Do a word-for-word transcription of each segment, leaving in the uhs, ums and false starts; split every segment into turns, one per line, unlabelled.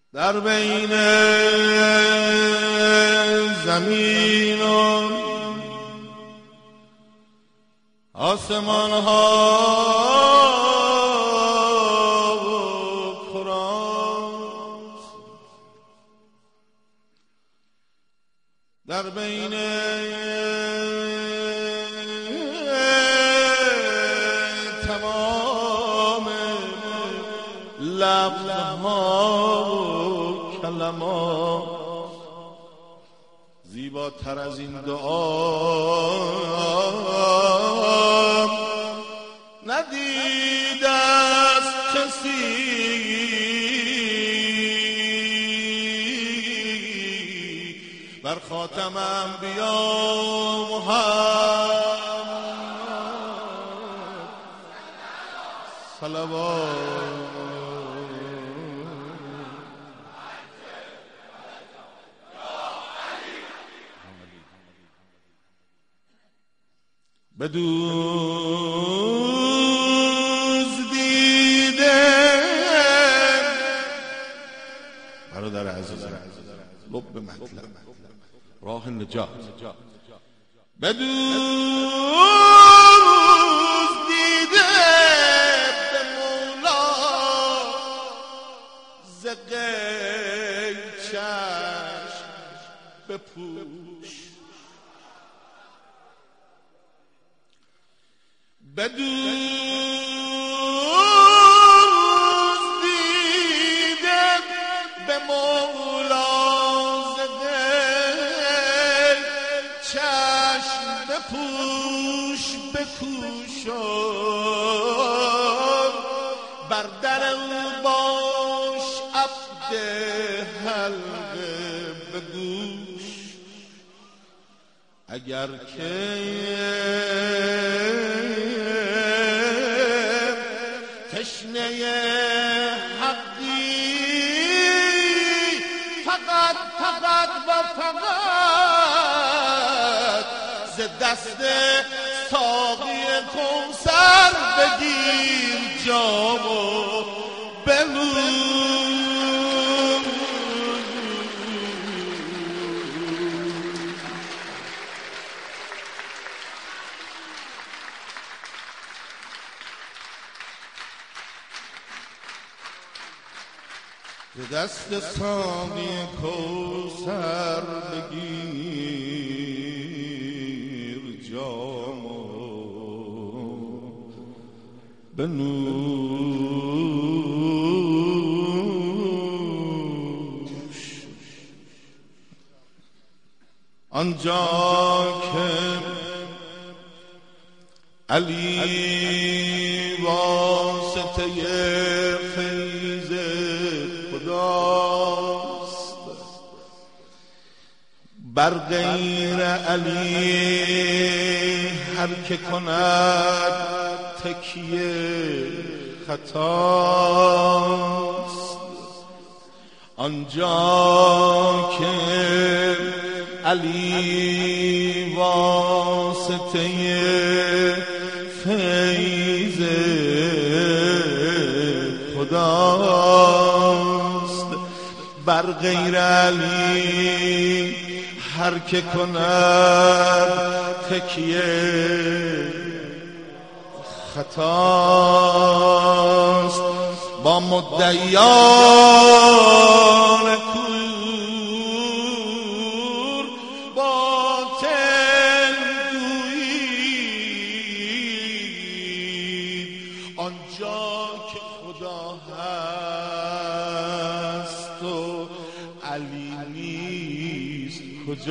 در بین زمین و آسمان ها و کراست، در بین تمام لفظها و کلمات زیباتر از این دعا ندیده است کسی. بر خاتم انبیا محمد صلوات. بدزدیده برادر عزیزم لب مطلب راه نجات. بدزدیده به مولا ز غیب چشم بپوش. بدزدیده به مولا ز غیب چشم بپوش. بکوشان بر در او باش عبد حلقه به گوش. اگر که تشنه حقی فقط فقط و فقط ز دست ساقی کوثر بگیر جام و بنوش. ز دست ساقی کوثر بگیر جام و بنوش. آنجا که علی واسطه فیض خداست، بر غیر علی هر که کند تکیه خطاست. آنجا که علی واسطه فیض خداست، بر غیر علی هر که کند تکیه خطاست. با مدعیان کور باطل گویید. آنجا که خدا هست و علی نیست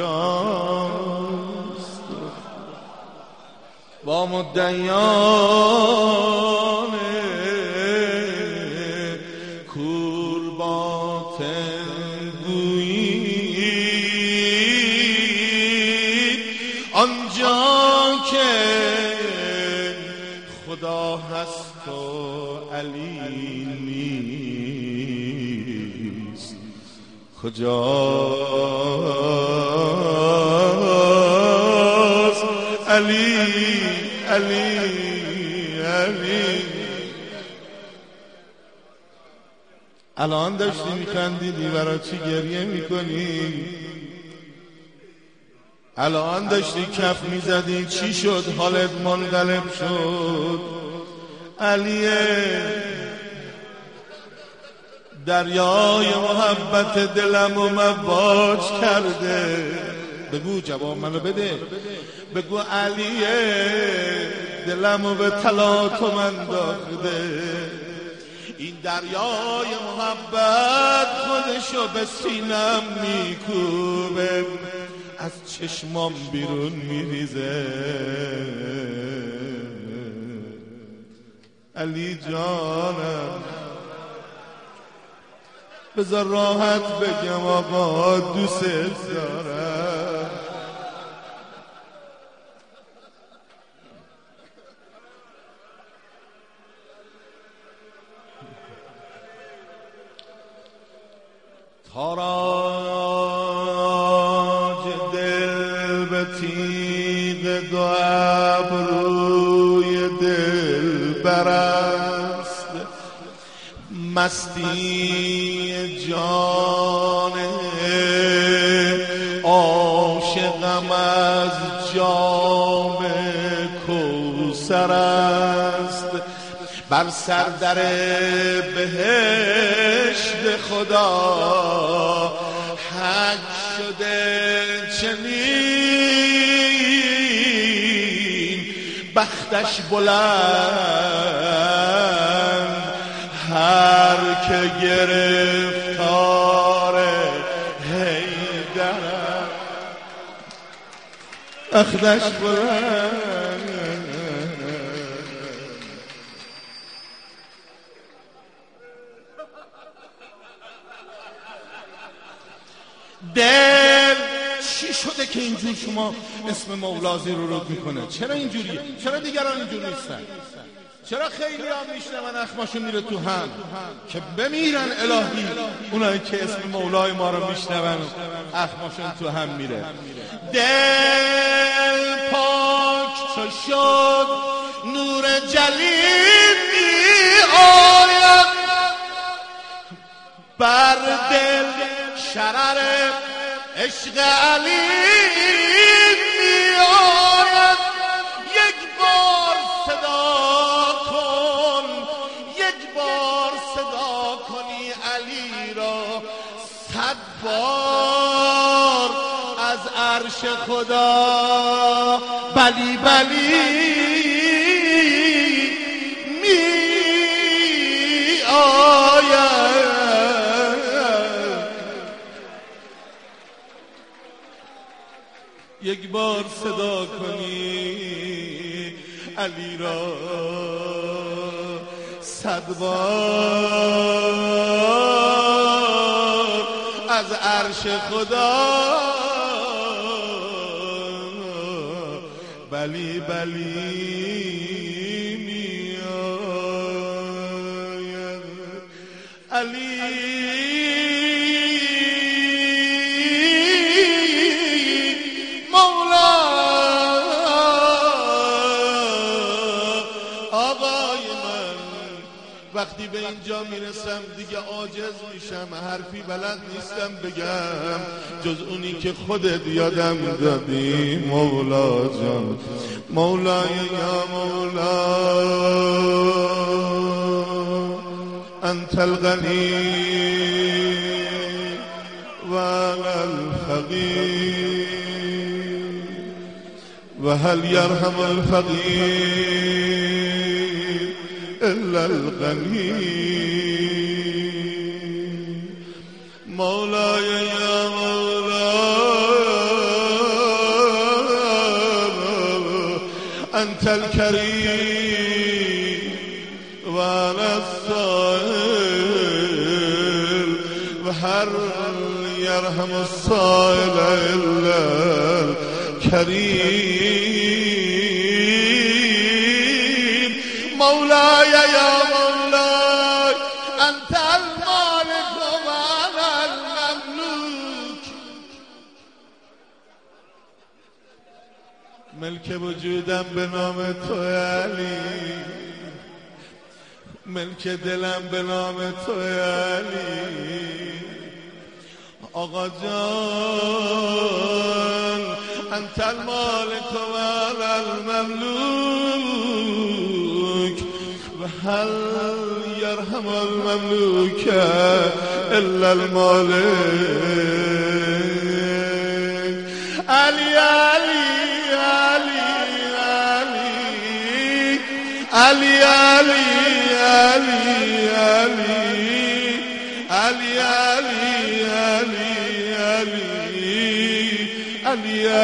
کجاست؟ با مدعیان کور باطل گویید. آنجا که خدا هست و علی نیست کجاست؟ علی علی علی الان داشتی میخندیدی برای چی گریه میکنی؟ الان داشتی کف میزدی چی شد حالت منقلب شد؟ علیه دریای محبت دلم و مواج کرده. بگو جواب منو بده، بگو علیه دلم و به تلاطم انداخته. این دریای محبت خودشو به سینم میکوبه، از چشمام بیرون میریزه. علی جانم بذار راحت بگم آقا دوست دارم. تاراج دل به تیغ دو ابروی دل برست، مستی جان عاشقم از جام کوثر است. بر سر در بهشت خدا حق شده چنین، بختش بلند هر که گرفتار حیدر، بختش بلند. دل چی شده که اینجور شما اسم مولا زیر و رود میکنه؟ چرا اینجوریه؟ چرا دیگران اینجور نیستن؟ چرا خیلی هم میشنون اخماشون میره تو هم که بمیرن الهی اونایی که اسم مولای ما رو میشنون اخماشون تو هم میره؟ دل پاک چو شد نور جلیل می آید، بر دل شرر عشق علی می آید. یک بار صدا کن، یک بار صدا کنی علی را، صد بار از عرش خدا بلی بلی می آید. یک بار صدا کنی علی را، صد بار از عرش خدا بلی بلی می آید. علی وقتی به اینجا میرسم دیگه عاجز میشم، حرفی بلد نیستم بگم جز اونی که خودت یادم دادی. مولا جان، مولای یا مولا، انت الغنی و انا الفقیر و هل یرحم الفقیر الا الغنی. مولای یا مولا انت الكریم و انا السائل و هل یرحم السائل الا الكریم. مولاي يا مولاي أنت المالك وأنا المملوك، ملک وجودم به نام تو علی، ملک دلم به نام تو علی. آقا جان انت المالک و انا المملوک و هل یرحم المملوک الا المالک. علی علی علی علی علی علی علی علی علی علی علی علی علی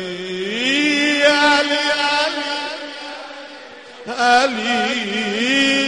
علی علی علی علی